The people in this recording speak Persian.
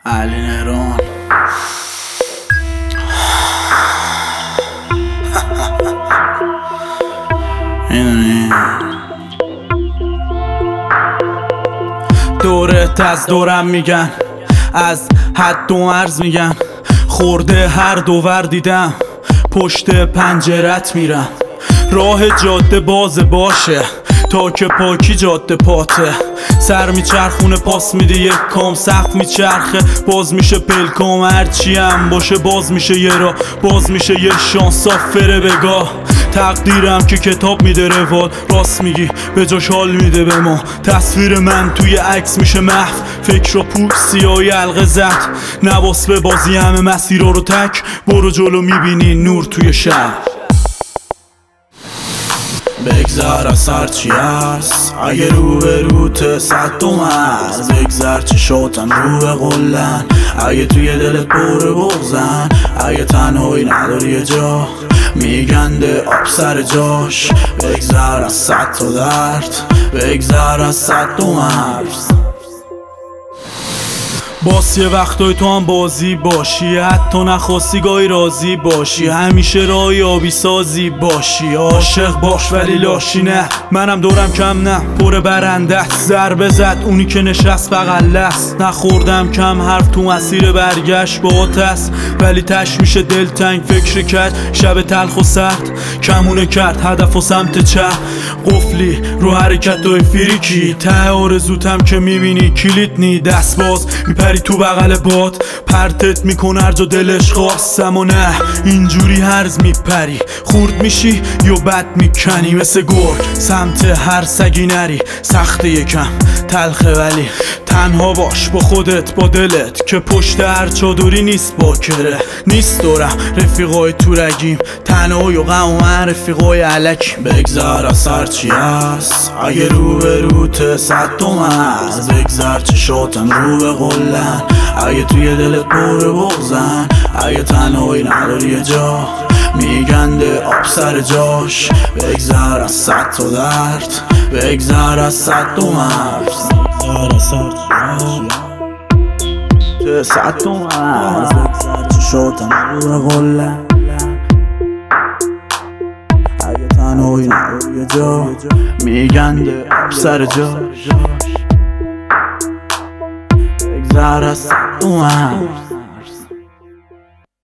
علی نرون میدونی دورت از دورم میگن، از حد و مرز میگن، خورده هر دوور دیدم پشت پنجرت میرم. راه جاده باز باشه تا که پاکی جاده پاته، سر میچرخونه پاس میده یک کام، سقف میچرخه باز میشه پلکام، هرچی هم باشه باز میشه یه راه، باز میشه یه شانس آفره بگاه. تقدیرم که کتاب میده روال، راست میگی به جاش حال میده به ما. تصویر من توی عکس میشه محو، فکر رو پوک سیاهی حلقه زد، نواس به بازی همه مسیرها رو تک برو جلو میبینی نور توی شب. بگذر از هرچی هست اگه رو به روت صد و مرز، بگذر چشاتم رو به قلن اگه توی دلت پر بغزن، اگه تنهایی نداری جا میگنده آب سر جاش. بگذر از صد تا درد، بگذر از صد و مرز. باز یه وقتای تو هم بازی باشی، حتی نخواستی گاهی راضی باشی، همیشه رای آبی سازی باشی. عاشق باش ولی لاشی نه، منم دورم کم نه پر برنده است. ضربه زد اونی که نشست بغل است، نخوردم کم حرف تو مسیر برگشت با آتش، ولی تش میشه دلتنگ. فکر کرد شب تلخ و سرد کمونه کرد هدف و سمت چه قفلی رو حرکت و فریکی. ته آرزوتم که میبینی کلید نی، دست باز میپری تو بغل باد، پرتت میکنه هر جا دلش خواستم و نه اینجوری هرز میپری، خورد میشی یا بد میکنی مثل گرگ سمت هر سگی نری. سخته یکم تلخه ولی تنها باش با خودت با دلت، که پشت هر چادری نیست باکره. نیست دورم رفیقای تو رگیم، تنهایی و غم و من رفیقای علک. بگذر از هرچی هست اگه رو به روت صد و مرز، بگذر چشاتم رو به قلن اگه توی دلت پر بغزن، اگه تنهایی نداری جا میگنده آب سر جاش. بگذر از صد تا درد، بگذر از صد و مرز. بگذر از صد و مرز، بگذر چشاتم رو به قلن اگه تنهایی نداری جا میگنده آب سر جاش. بگذر از صد و مرز.